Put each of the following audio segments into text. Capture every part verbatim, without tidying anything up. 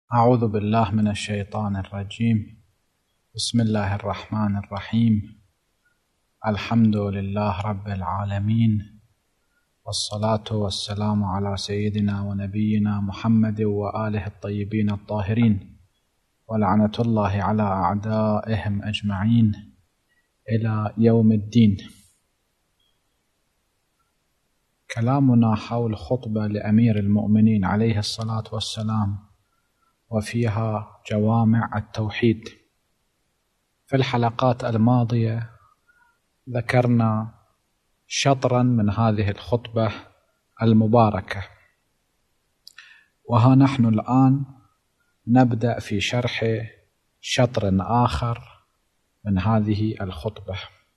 أعوذ بالله من الشيطان الرجيم. بسم الله الرحمن الرحيم. الحمد لله رب العالمين، والصلاة والسلام على سيدنا ونبينا محمد وآله الطيبين الطاهرين، ولعنة الله على أعدائهم أجمعين إلى يوم الدين. كلامنا حول خطبة لأمير المؤمنين عليه الصلاة والسلام، وفيها جوامع التوحيد. في الحلقات الماضية ذكرنا شطرا من هذه الخطبة المباركة، وها نحن الآن نبدأ في شرح شطر آخر من هذه الخطبة.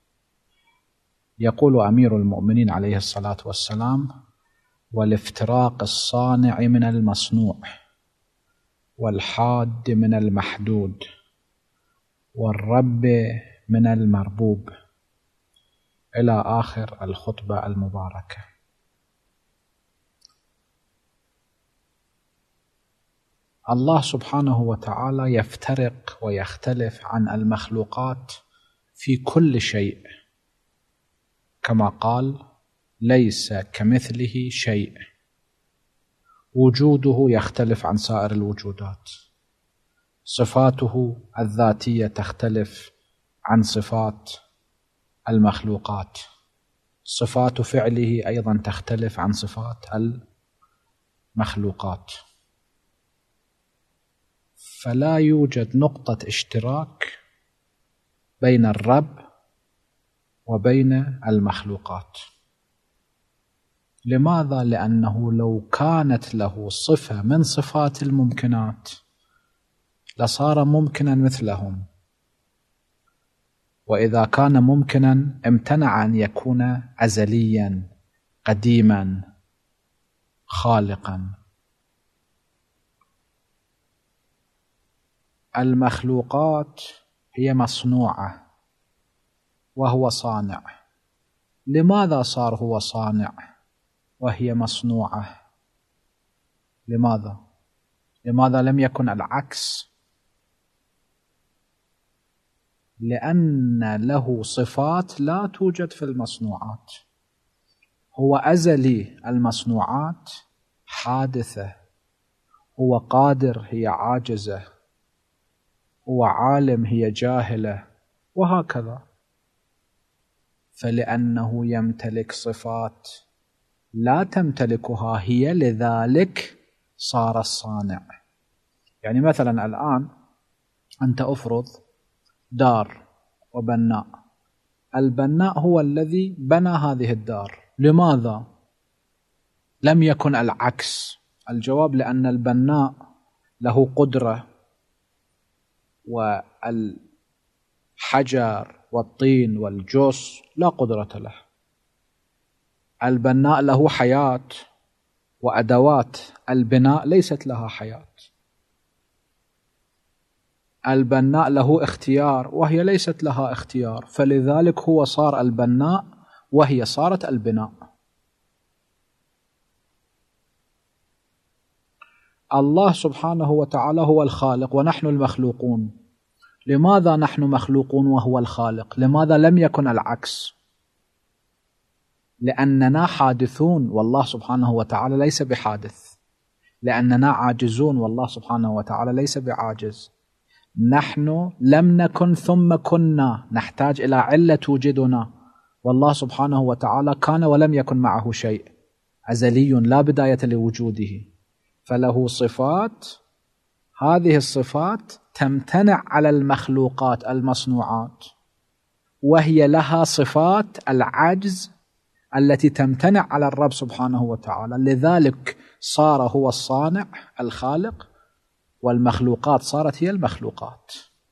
يقول أمير المؤمنين عليه الصلاة والسلام: والافتراق الصانع من المصنوع، والحاد من المحدود، والرب من المربوب، إلى آخر الخطبة المباركة. الله سبحانه وتعالى يفترق ويختلف عن المخلوقات في كل شيء، كما قال: ليس كمثله شيء. وجوده يختلف عن سائر الوجودات، صفاته الذاتية تختلف عن صفات المخلوقات، صفات فعله أيضا تختلف عن صفات المخلوقات، فلا يوجد نقطة اشتراك بين الرب وبين المخلوقات. لماذا؟ لأنه لو كانت له صفة من صفات الممكنات لصار ممكنا مثلهم، وإذا كان ممكنا امتنع أن يكون أزليا قديما خالقا. المخلوقات هي مصنوعة وهو صانع. لماذا صار هو صانع وهي مصنوعة؟ لماذا؟ لماذا لم يكن العكس؟ لأن له صفات لا توجد في المصنوعات. هو أزلي، المصنوعات حادثة. هو قادر، هي عاجزة. هو عالم، هي جاهلة، وهكذا. فلأنه يمتلك صفات لا تمتلكها هي، لذلك صار الصانع. يعني مثلا الآن أنت أفرض دار وبناء. البناء هو الذي بنى هذه الدار. لماذا لم يكن العكس؟ الجواب: لأن البناء له قدرة، والحجر والطين والجص لا قدرة له. البناء له حياة، وأدوات البناء ليست لها حياة. البناء له اختيار، وهي ليست لها اختيار، فلذلك هو صار البناء وهي صارت البناء. الله سبحانه وتعالى هو الخالق ونحن المخلوقون. لماذا نحن مخلوقون وهو الخالق؟ لماذا لم يكن العكس؟ لأننا حادثون والله سبحانه وتعالى ليس بحادث، لأننا عاجزون والله سبحانه وتعالى ليس بعاجز. نحن لم نكن ثم كنا، نحتاج إلى علة توجدنا، والله سبحانه وتعالى كان ولم يكن معه شيء، أزلي لا بداية لوجوده، فله صفات. هذه الصفات تمتنع على المخلوقات المصنوعات، وهي لها صفات العجز التي تمتنع على الرب سبحانه وتعالى، لذلك صار هو الصانع الخالق، والمخلوقات صارت هي المخلوقات.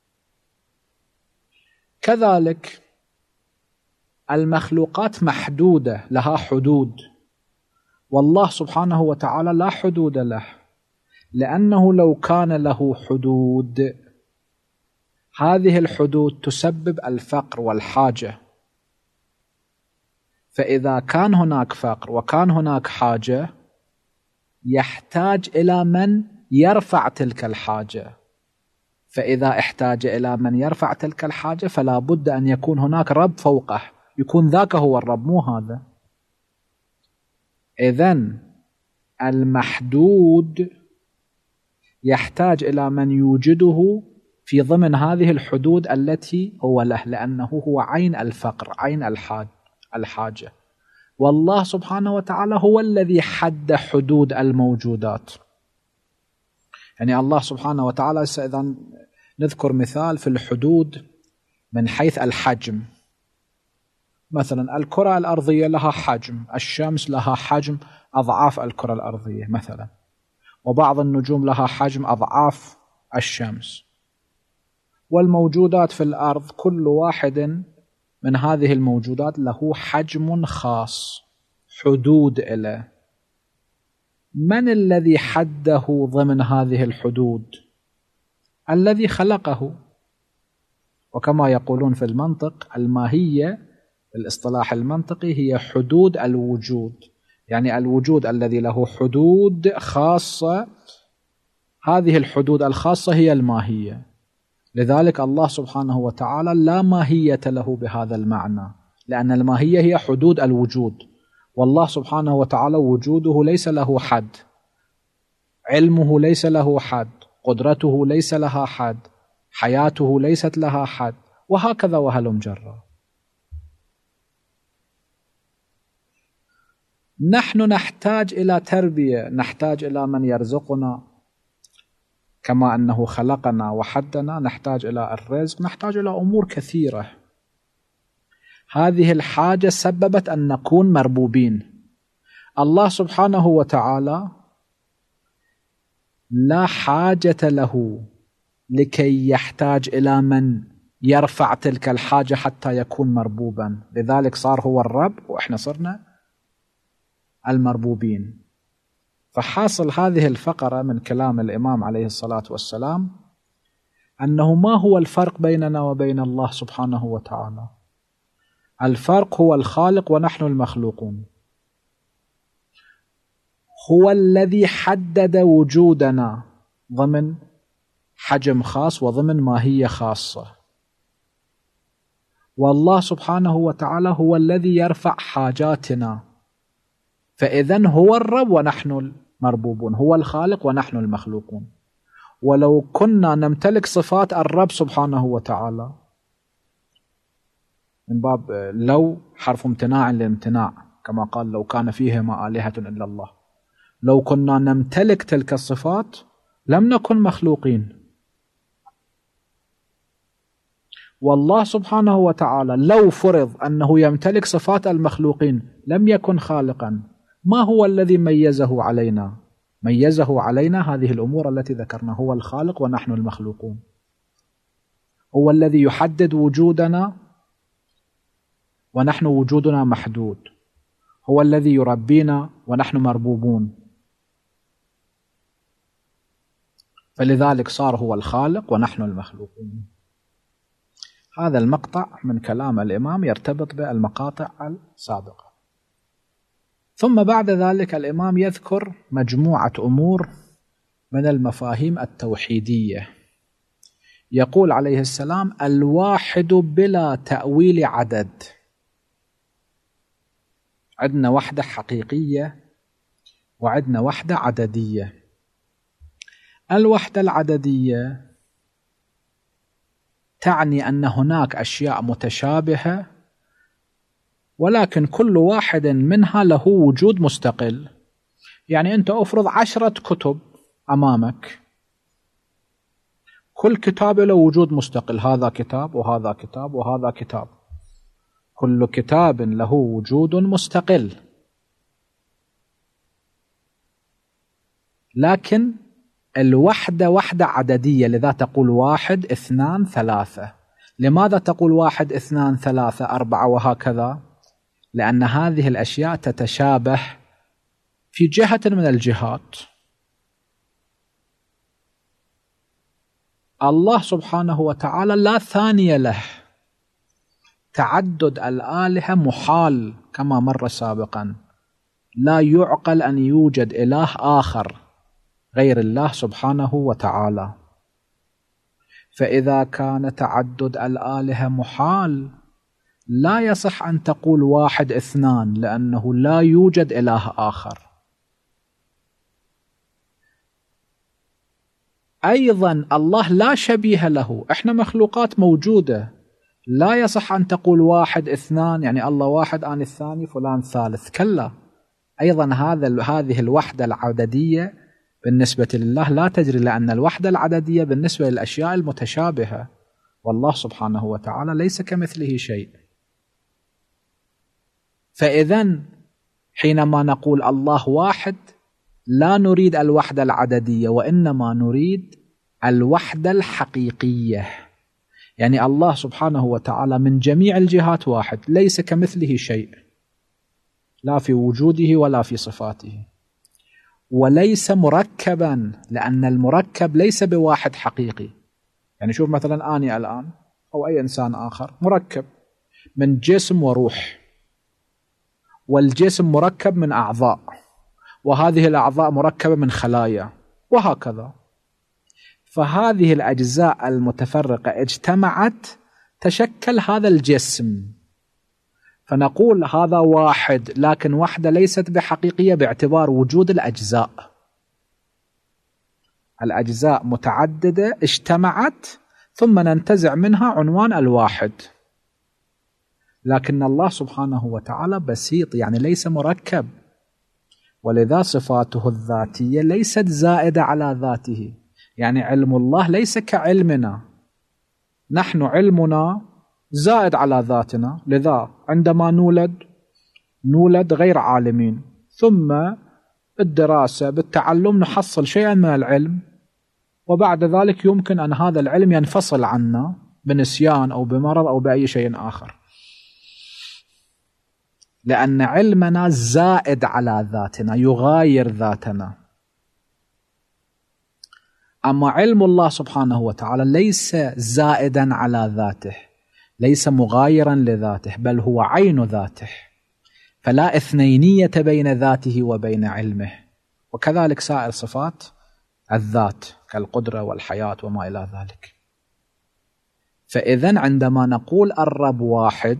كذلك المخلوقات محدودة، لها حدود، والله سبحانه وتعالى لا حدود له، لأنه لو كان له حدود هذه الحدود تسبب الفقر والحاجة، فإذا كان هناك فقر وكان هناك حاجة يحتاج إلى من يرفع تلك الحاجة، فإذا احتاج إلى من يرفع تلك الحاجة فلا بد أن يكون هناك رب فوقه، يكون ذاك هو الرب مو هذا. إذن المحدود يحتاج إلى من يوجده في ضمن هذه الحدود التي هو له، لأنه هو عين الفقر، عين الحاجة. والله سبحانه وتعالى هو الذي حد حدود الموجودات. يعني الله سبحانه وتعالى، إذا نذكر مثال في الحدود من حيث الحجم، مثلا الكرة الأرضية لها حجم، الشمس لها حجم أضعاف الكرة الأرضية مثلا، وبعض النجوم لها حجم أضعاف الشمس، والموجودات في الأرض كل واحد من هذه الموجودات له حجم خاص، حدود له. من الذي حده ضمن هذه الحدود؟ الذي خلقه. وكما يقولون في المنطق، الماهية الاصطلاح المنطقي هي حدود الوجود، يعني الوجود الذي له حدود خاصة، هذه الحدود الخاصة هي الماهية. لذلك الله سبحانه وتعالى لا ماهية له بهذا المعنى، لأن الماهية هي حدود الوجود، والله سبحانه وتعالى وجوده ليس له حد، علمه ليس له حد، قدرته ليس لها حد، حياته ليست لها حد، وهكذا وهلم جرا. نحن نحتاج إلى تربية، نحتاج إلى من يرزقنا، كما أنه خلقنا وحدنا نحتاج إلى الرزق، نحتاج إلى أمور كثيرة. هذه الحاجة سببت أن نكون مربوبين. الله سبحانه وتعالى لا حاجة له لكي يحتاج إلى من يرفع تلك الحاجة حتى يكون مربوبا، لذلك صار هو الرب وإحنا صرنا المربوبين. فحاصل هذه الفقرة من كلام الإمام عليه الصلاة والسلام أنه ما هو الفرق بيننا وبين الله سبحانه وتعالى؟ الفرق هو الخالق ونحن المخلوقون. هو الذي حدد وجودنا ضمن حجم خاص وضمن ماهية خاصة، والله سبحانه وتعالى هو الذي يرفع حاجاتنا. فإذن هو الرب ونحن المربوبون، هو الخالق ونحن المخلوقون. ولو كنا نمتلك صفات الرب سبحانه وتعالى، من باب لو حرف امتناع للامتناع، كما قال لو كان فيهما آلهة إلا الله، لو كنا نمتلك تلك الصفات لم نكن مخلوقين. والله سبحانه وتعالى لو فرض أنه يمتلك صفات المخلوقين لم يكن خالقا. ما هو الذي ميزه علينا؟ ميزه علينا هذه الأمور التي ذكرنا، هو الخالق ونحن المخلوقون، هو الذي يحدد وجودنا ونحن وجودنا محدود، هو الذي يربينا ونحن مربوبون، فلذلك صار هو الخالق ونحن المخلوقون. هذا المقطع من كلام الإمام يرتبط بالمقاطع السابقة. ثم بعد ذلك الإمام يذكر مجموعة أمور من المفاهيم التوحيدية. يقول عليه السلام: الواحد بلا تأويل عدد. عندنا وحدة حقيقية وعندنا وحدة عددية. الوحدة العددية تعني أن هناك أشياء متشابهة ولكن كل واحد منها له وجود مستقل. يعني أنت أفرض عشرة كتب أمامك، كل كتاب له وجود مستقل، هذا كتاب وهذا كتاب وهذا كتاب، كل كتاب له وجود مستقل، لكن الوحدة وحدة عددية، لذا تقول واحد اثنان ثلاثة. لماذا تقول واحد اثنان ثلاثة أربعة وهكذا؟ لأن هذه الأشياء تتشابه في جهة من الجهات. الله سبحانه وتعالى لا ثاني له، تعدد الآلهة محال كما مر سابقا، لا يعقل أن يوجد إله آخر غير الله سبحانه وتعالى. فإذا كان تعدد الآلهة محال لا يصح أن تقول واحد اثنان، لأنه لا يوجد إله آخر. أيضا الله لا شبيه له، إحنا مخلوقات موجودة، لا يصح أن تقول واحد اثنان يعني الله واحد أنا الثاني فلان ثالث، كلا. أيضا هذا هذه الوحدة العددية بالنسبة لله لا تجري، لأن الوحدة العددية بالنسبة للأشياء المتشابهة، والله سبحانه وتعالى ليس كمثله شيء. فإذن حينما نقول الله واحد لا نريد الوحدة العددية، وإنما نريد الوحدة الحقيقية، يعني الله سبحانه وتعالى من جميع الجهات واحد، ليس كمثله شيء، لا في وجوده ولا في صفاته، وليس مركبا، لأن المركب ليس بواحد حقيقي. يعني شوف مثلا أني الآن أو أي إنسان آخر مركب من جسم وروح، والجسم مركب من أعضاء، وهذه الأعضاء مركبة من خلايا، وهكذا. فهذه الأجزاء المتفرقة اجتمعت تشكل هذا الجسم، فنقول هذا واحد، لكن وحدة ليست بحقيقية باعتبار وجود الأجزاء. الأجزاء متعددة اجتمعت ثم ننتزع منها عنوان الواحد. لكن الله سبحانه وتعالى بسيط، يعني ليس مركب، ولذا صفاته الذاتية ليست زائدة على ذاته. يعني علم الله ليس كعلمنا، نحن علمنا زائد على ذاتنا، لذا عندما نولد نولد غير عالمين، ثم بالدراسة بالتعلم نحصل شيئا من العلم، وبعد ذلك يمكن أن هذا العلم ينفصل عنا بنسيان أو بمرض أو بأي شيء آخر، لأن علمنا زائد على ذاتنا، يغاير ذاتنا. أما علم الله سبحانه وتعالى ليس زائدا على ذاته، ليس مغايرا لذاته، بل هو عين ذاته، فلا اثنينية بين ذاته وبين علمه. وكذلك سائر صفات الذات كالقدرة والحياة وما إلى ذلك. فإذن عندما نقول الرب واحد،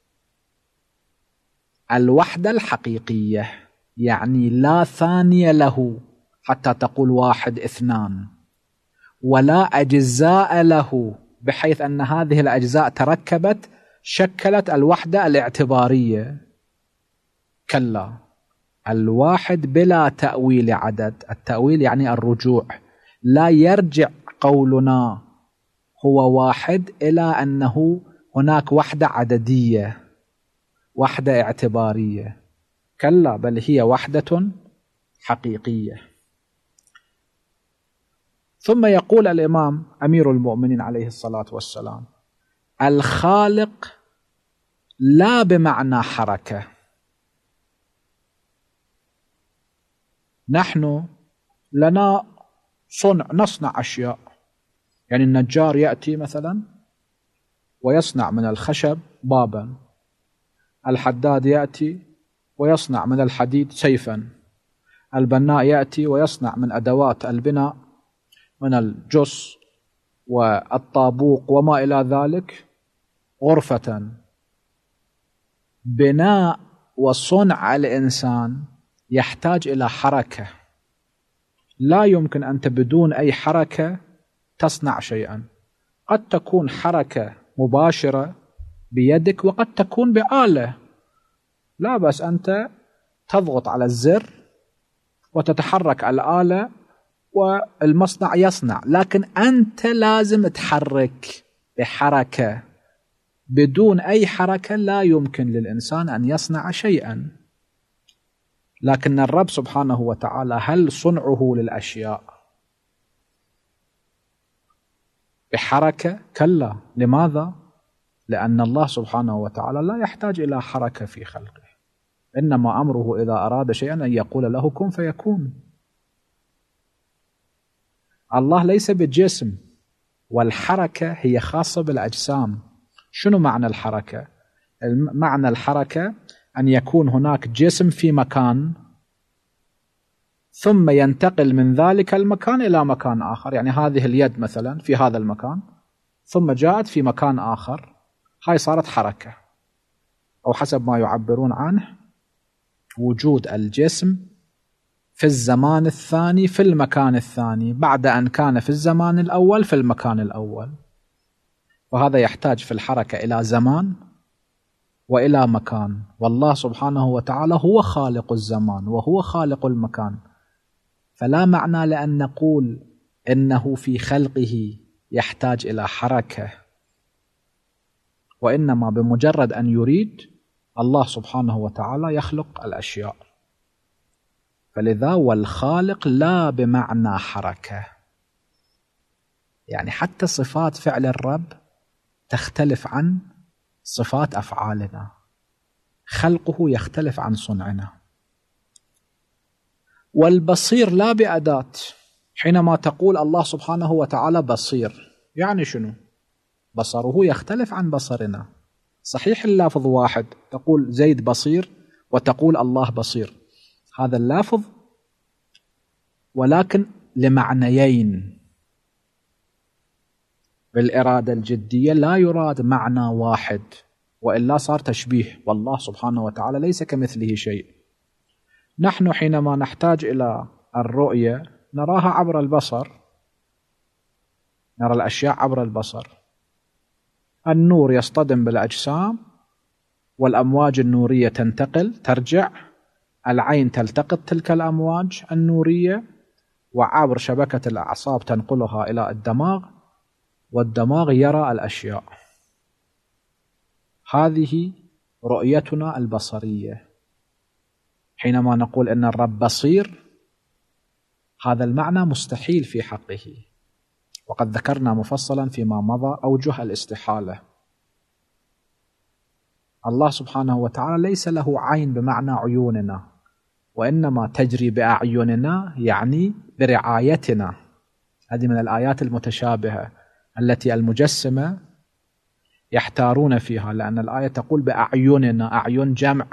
الوحدة الحقيقية، يعني لا ثانية له حتى تقول واحد اثنان، ولا أجزاء له بحيث أن هذه الأجزاء تركبت شكلت الوحدة الاعتبارية، كلا. الواحد بلا تأويل عدد، التأويل يعني الرجوع، لا يرجع قولنا هو واحد إلى أنه هناك وحدة عددية، وحدة اعتبارية، كلا، بل هي وحدة حقيقية. ثم يقول الإمام أمير المؤمنين عليه الصلاة والسلام: الخالق لا بمعنى حركة. نحن لنا صنع، نصنع أشياء، يعني النجار يأتي مثلا ويصنع من الخشب بابا، الحداد يأتي ويصنع من الحديد سيفا، البناء يأتي ويصنع من أدوات البناء من الجص والطابوق وما إلى ذلك غرفة. بناء وصنع الإنسان يحتاج إلى حركة، لا يمكن أنت بدون أي حركة تصنع شيئا. قد تكون حركة مباشرة بيدك، وقد تكون بآلة، لا بس أنت تضغط على الزر وتتحرك الآلة والمصنع يصنع، لكن أنت لازم تحرك بحركة. بدون أي حركة لا يمكن للإنسان أن يصنع شيئا. لكن الرب سبحانه وتعالى هل صنعه للأشياء بحركة؟ كلا. لماذا؟ لأن الله سبحانه وتعالى لا يحتاج إلى حركة في خلقه، إنما أمره إذا أراد شيئا أن يقول له كن فيكون. الله ليس بجسم، والحركة هي خاصة بالأجسام. شنو معنى الحركة؟ معنى الحركة أن يكون هناك جسم في مكان، ثم ينتقل من ذلك المكان إلى مكان آخر. يعني هذه اليد مثلا في هذا المكان ثم جاءت في مكان آخر، هاي صارت حركة، أو حسب ما يعبرون عنه وجود الجسم في الزمان الثاني في المكان الثاني بعد أن كان في الزمان الأول في المكان الأول. وهذا يحتاج في الحركة إلى زمان وإلى مكان، والله سبحانه وتعالى هو خالق الزمان وهو خالق المكان، فلا معنى لأن نقول إنه في خلقه يحتاج إلى حركة، وإنما بمجرد أن يريد الله سبحانه وتعالى يخلق الأشياء. فلذا والخالق لا بمعنى حركة، يعني حتى صفات فعل الرب تختلف عن صفات أفعالنا، خلقه يختلف عن صنعنا. والبصير لا بأداة. حينما تقول الله سبحانه وتعالى بصير، يعني شنو؟ بصره يختلف عن بصرنا. صحيح اللفظ واحد، تقول زيد بصير وتقول الله بصير، هذا اللفظ ولكن لمعنيين. بالإرادة الجدية لا يراد معنى واحد، وإلا صار تشبيه، والله سبحانه وتعالى ليس كمثله شيء. نحن حينما نحتاج إلى الرؤية نراها عبر البصر، نرى الأشياء عبر البصر. النور يصطدم بالأجسام والأمواج النورية تنتقل ترجع، العين تلتقط تلك الأمواج النورية وعبر شبكة الأعصاب تنقلها إلى الدماغ، والدماغ يرى الأشياء. هذه رؤيتنا البصرية. حينما نقول إن الرب بصير، هذا المعنى مستحيل في حقه، وقد ذكرنا مفصلا فيما مضى أوجه الاستحالة. الله سبحانه وتعالى ليس له عين بمعنى عيوننا، وإنما تجري بأعيننا يعني برعايتنا. هذه من الآيات المتشابهة التي المجسمة يحتارون فيها، لأن الآية تقول بأعيننا، أعين جمع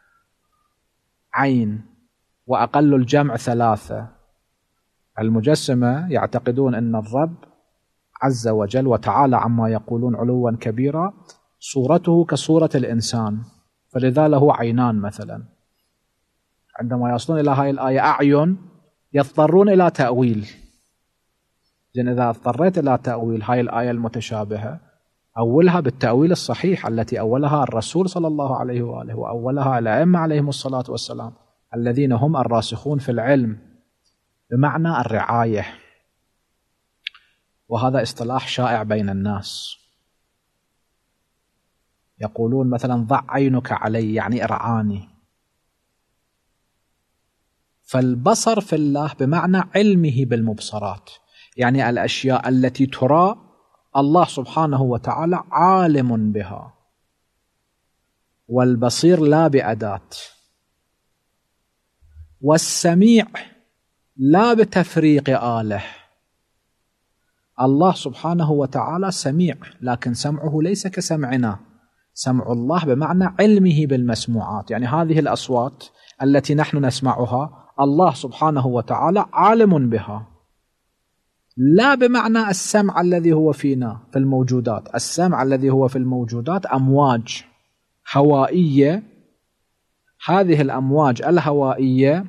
عين، وأقل الجمع ثلاثة. المجسمة يعتقدون أن الرب عز وجل وتعالى عما يقولون علوا كبيرا صورته كصورة الإنسان، فلذا له عينان مثلا. عندما يصلون إلى هذه الآية أعين يضطرون إلى تأويل. إذن إذا اضطريت إلى تأويل هاي الآية المتشابهة، أولها بالتأويل الصحيح التي أولها الرسول صلى الله عليه وآله، وأولها الأئمة عليهم الصلاة والسلام الذين هم الراسخون في العلم، بمعنى الرعاية. وهذا اصطلاح شائع بين الناس، يقولون مثلا ضع عينك علي، يعني ارعاني. فالبصر في الله بمعنى علمه بالمبصرات، يعني الأشياء التي ترى الله سبحانه وتعالى عالم بها. والبصير لا بأداة. والسميع لا بتفريق آله. الله سبحانه وتعالى سميع، لكن سمعه ليس كسمعنا. سمع الله بمعنى علمه بالمسموعات، يعني هذه الأصوات التي نحن نسمعها الله سبحانه وتعالى عالم بها، لا بمعنى السمع الذي هو فينا في الموجودات. السمع الذي هو في الموجودات أمواج هوائية، هذه الأمواج الهوائية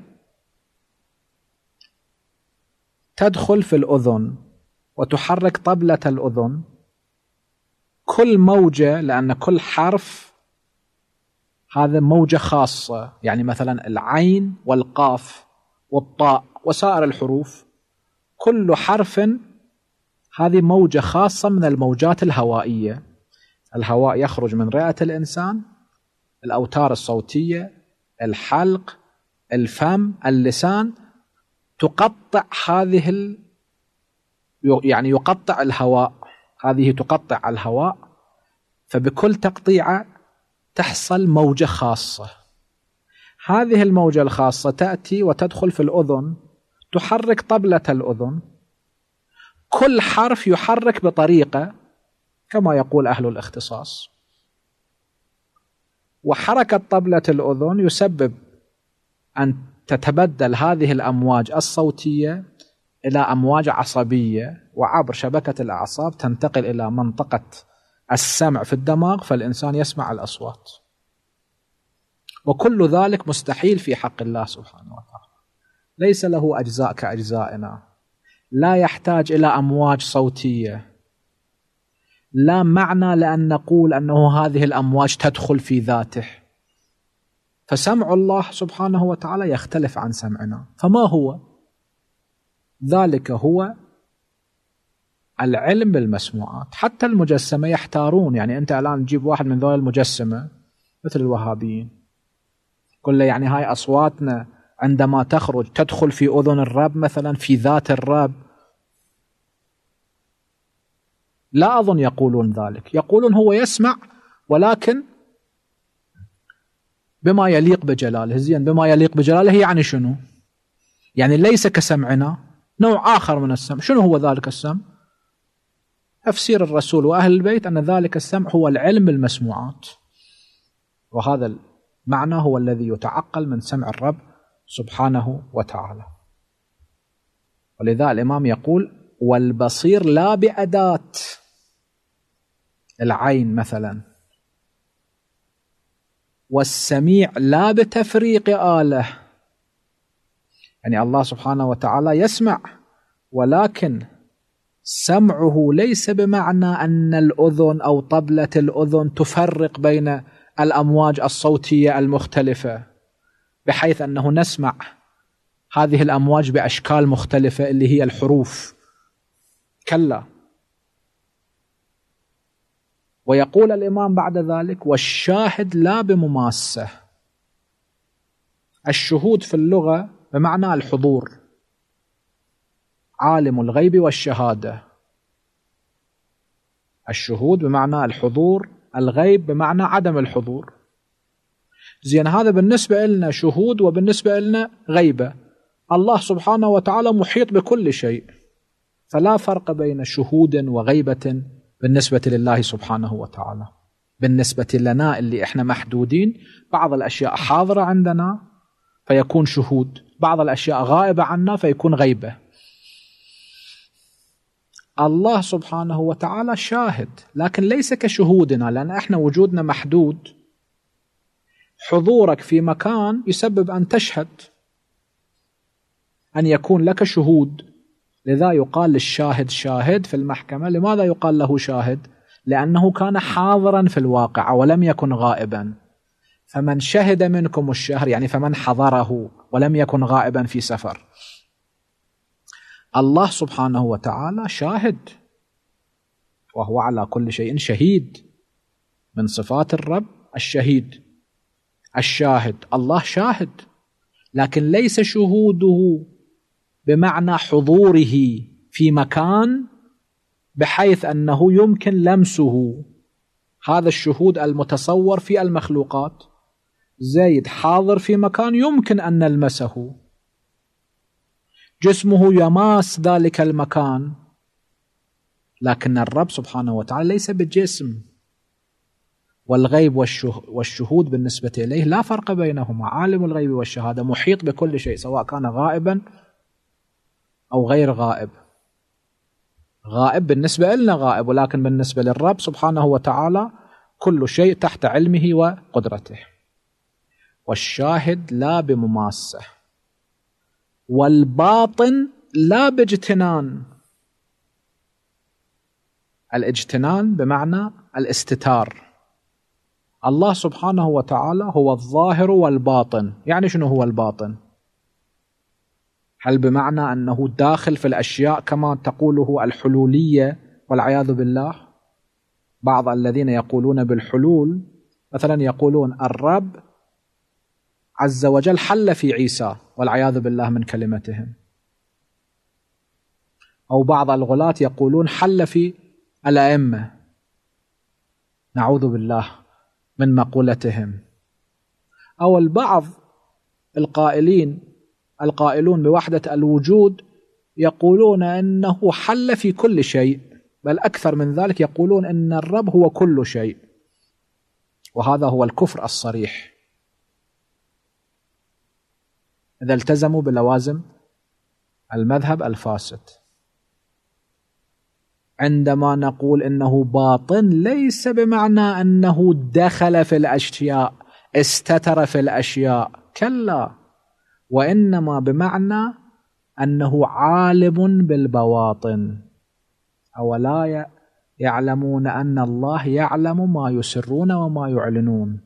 تدخل في الأذن وتحرك طبلة الأذن. كل موجة، لأن كل حرف هذا موجة خاصة، يعني مثلا العين والقاف والطاء وسائر الحروف، كل حرف هذه موجة خاصة من الموجات الهوائية. الهواء يخرج من رئة الإنسان، الأوتار الصوتية، الحلق، الفم، اللسان، تقطع هذه ال... يعني يقطع الهواء، هذه تقطع الهواء، فبكل تقطيعة تحصل موجة خاصة. هذه الموجة الخاصة تأتي وتدخل في الأذن، تحرك طبلة الأذن. كل حرف يحرك بطريقة كما يقول أهل الاختصاص، وحركة طبلة الأذن يسبب أن تتبدل هذه الأمواج الصوتية إلى أمواج عصبية، وعبر شبكة الأعصاب تنتقل إلى منطقة السمع في الدماغ، فالإنسان يسمع الأصوات. وكل ذلك مستحيل في حق الله سبحانه وتعالى، ليس له أجزاء كأجزائنا، لا يحتاج إلى أمواج صوتية، لا معنى لأن نقول أنه هذه الأمواج تدخل في ذاته. فسمع الله سبحانه وتعالى يختلف عن سمعنا. فما هو؟ ذلك هو العلم بالمسموعات. حتى المجسمة يحتارون، يعني أنت الآن تجيب واحد من ذول المجسمة مثل الوهابيين، قل له يعني هاي أصواتنا عندما تخرج تدخل في أذن الرب مثلا، في ذات الرب. لا أظن يقولون ذلك، يقولون هو يسمع ولكن بما يليق بجلاله. زين، بما يليق بجلاله يعني شنو؟ يعني ليس كسمعنا، نوع آخر من السمع. شنو هو ذلك السمع؟ تفسير الرسول وأهل البيت أن ذلك السمع هو العلم بالمسموعات، وهذا المعنى هو الذي يتعقل من سمع الرب سبحانه وتعالى. ولذا الإمام يقول: والبصير لا بأداة العين مثلا، والسميع لا بتفريق آله. يعني الله سبحانه وتعالى يسمع، ولكن سمعه ليس بمعنى أن الأذن أو طبلة الأذن تفرق بين الأمواج الصوتية المختلفة بحيث أنه نسمع هذه الأمواج بأشكال مختلفة اللي هي الحروف. كلا. ويقول الإمام بعد ذلك: والشاهد لا بمماسة. الشهود في اللغة بمعنى الحضور، عالم الغيب والشهادة. الشهود بمعنى الحضور، الغيب بمعنى عدم الحضور. زين، هذا بالنسبة لنا شهود وبالنسبة لنا غيبة. الله سبحانه وتعالى محيط بكل شيء، فلا فرق بين شهود وغيبة بالنسبة لله سبحانه وتعالى. بالنسبة لنا اللي احنا محدودين، بعض الأشياء حاضرة عندنا فيكون شهود، بعض الأشياء غائبة عنا فيكون غيبة. الله سبحانه وتعالى شاهد، لكن ليس كشهودنا، لأن احنا وجودنا محدود. حضورك في مكان يسبب أن تشهد، أن يكون لك شهود. لذا يقال للشاهد شاهد في المحكمة. لماذا يقال له شاهد؟ لأنه كان حاضرا في الواقع ولم يكن غائبا. فمن شهد منكم الشهر يعني فمن حضره ولم يكن غائبا في سفر. الله سبحانه وتعالى شاهد، وهو على كل شيء شهيد. من صفات الرب الشهيد الشاهد. الله شاهد، لكن ليس شهوده بمعنى حضوره في مكان بحيث أنه يمكن لمسه. هذا الشهود المتصور في المخلوقات. زيد حاضر في مكان يمكن أن نلمسه، جسمه يماس ذلك المكان، لكن الرب سبحانه وتعالى ليس بجسم. والغيب والشهود بالنسبة إليه لا فرق بينهما. عالم الغيب والشهادة، محيط بكل شيء، سواء كان غائبا أو غير غائب. غائب بالنسبة لنا غائب، ولكن بالنسبة للرب سبحانه وتعالى كل شيء تحت علمه وقدرته. والشاهد لا بمماسة، والباطن لا باجتنان. الاجتنان بمعنى الاستتار. الله سبحانه وتعالى هو الظاهر والباطن. يعني شنو هو الباطن؟ هل بمعنى أنه داخل في الأشياء كما تقوله الحلولية والعياذ بالله؟ بعض الذين يقولون بالحلول مثلا يقولون الرب عز وجل حل في عيسى والعياذ بالله من كلمتهم. أو بعض الغلاة يقولون حل في الأئمة، نعوذ بالله من مقولتهم. أو البعض القائلين القائلون بوحدة الوجود يقولون أنه حل في كل شيء، بل أكثر من ذلك يقولون أن الرب هو كل شيء، وهذا هو الكفر الصريح. إذا التزموا بلوازم المذهب الفاسد. عندما نقول إنه باطن ليس بمعنى أنه دخل في الأشياء استتر في الأشياء، كلا، وإنما بمعنى أنه عالم بالبواطن. أولا يعلمون أن الله يعلم ما يسرون وما يعلنون،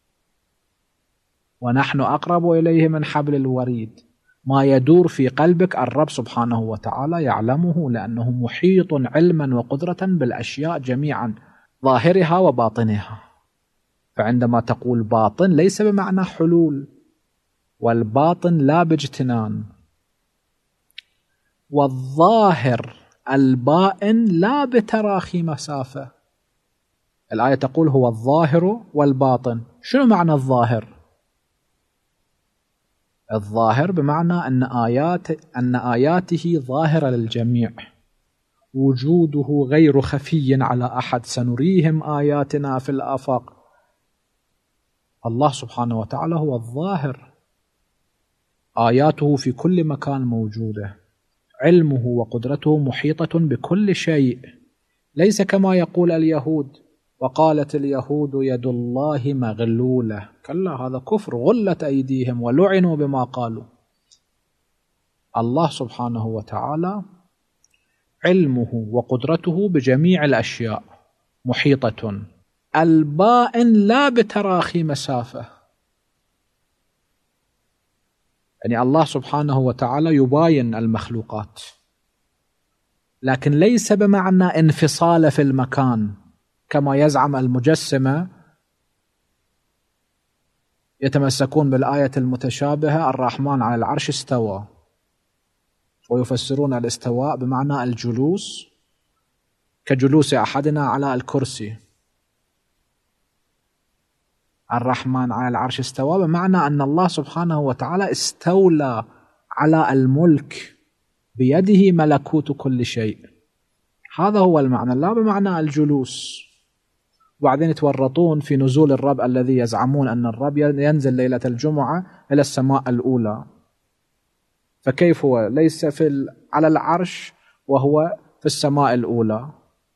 ونحن أقرب إليه من حبل الوريد. ما يدور في قلبك الرب سبحانه وتعالى يعلمه، لأنه محيط علما وقدرة بالأشياء جميعا ظاهرها وباطنها. فعندما تقول باطن ليس بمعنى حلول، والباطن لا باجتنان، والظاهر البائن لا بتراخي مسافة. الآية تقول هو الظاهر والباطن. شنو معنى الظاهر؟ الظاهر بمعنى أن آيات أن آياته ظاهرة للجميع، وجوده غير خفي على أحد، سنريهم آياتنا في الآفاق. الله سبحانه وتعالى هو الظاهر، آياته في كل مكان موجودة، علمه وقدرته محيطة بكل شيء، ليس كما يقول اليهود وقالت اليهود يد الله مغلولة. كلا، هذا كفر، غلت أيديهم ولعنوا بما قالوا. الله سبحانه وتعالى علمه وقدرته بجميع الأشياء محيطة. البائن لا بتراخي مسافة، يعني الله سبحانه وتعالى يباين المخلوقات، لكن ليس بمعنى انفصال في المكان كما يزعم المجسمة، يتمسكون بالآية المتشابهة الرحمن على العرش استوى، ويفسرون الاستواء بمعنى الجلوس كجلوس أحدنا على الكرسي. الرحمن على العرش استوى بمعنى أن الله سبحانه وتعالى استولى على الملك، بيده ملكوت كل شيء. هذا هو المعنى، لا بمعنى الجلوس. وبعدين يتورطون في نزول الرب الذي يزعمون أن الرب ينزل ليلة الجمعة إلى السماء الأولى، فكيف هو ليس في على العرش وهو في السماء الأولى؟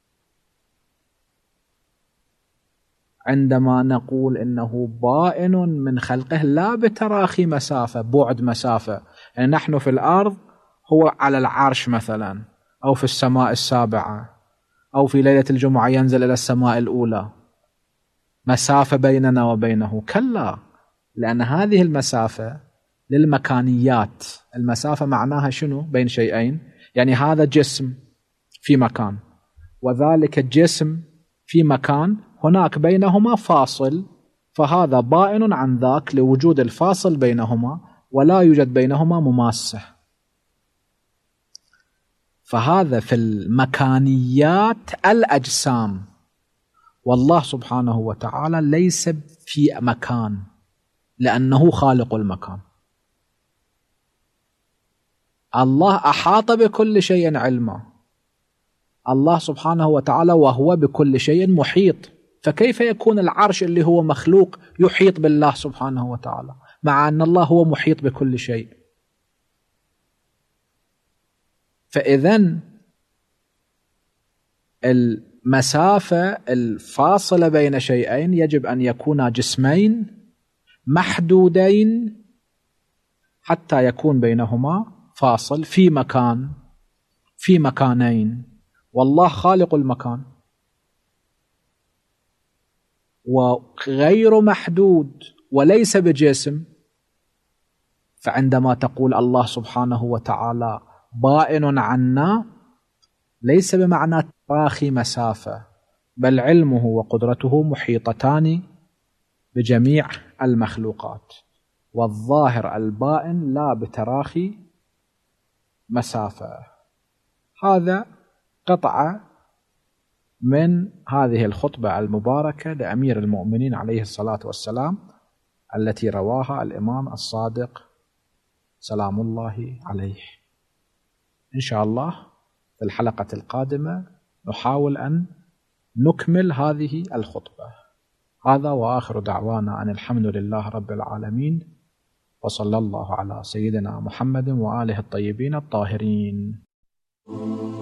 عندما نقول إنه بائن من خلقه لا بتراخي مسافة، بعد مسافة، يعني نحن في الأرض هو على العرش مثلا، أو في السماء السابعة، أو في ليلة الجمعة ينزل إلى السماء الأولى، مسافة بيننا وبينه. كلا، لأن هذه المسافة للمكانيات. المسافة معناها شنو؟ بين شيئين، يعني هذا جسم في مكان وذلك الجسم في مكان، هناك بينهما فاصل، فهذا بائن عن ذاك لوجود الفاصل بينهما، ولا يوجد بينهما مماسة. فهذا في المكانيات الأجسام، والله سبحانه وتعالى ليس في مكان لأنه خالق المكان. الله أحاط بكل شيء علما، الله سبحانه وتعالى وهو بكل شيء محيط، فكيف يكون العرش اللي هو مخلوق يحيط بالله سبحانه وتعالى مع أن الله هو محيط بكل شيء؟ فإذن المسافة الفاصلة بين شيئين يجب أن يكونا جسمين محدودين حتى يكون بينهما فاصل في مكان، في مكانين، والله خالق المكان وغير محدود وليس بجسم. فعندما تقول الله سبحانه وتعالى بائن عنا، ليس بمعنى تراخي مسافة، بل علمه وقدرته محيطتان بجميع المخلوقات، والظاهر البائن لا بتراخي مسافة. هذا قطعة من هذه الخطبة المباركة لأمير المؤمنين عليه الصلاة والسلام التي رواها الإمام الصادق سلام الله عليه. إن شاء الله في الحلقة القادمة نحاول أن نكمل هذه الخطبة. هذا وآخر دعوانا أن الحمد لله رب العالمين، وصلى الله على سيدنا محمد وآله الطيبين الطاهرين.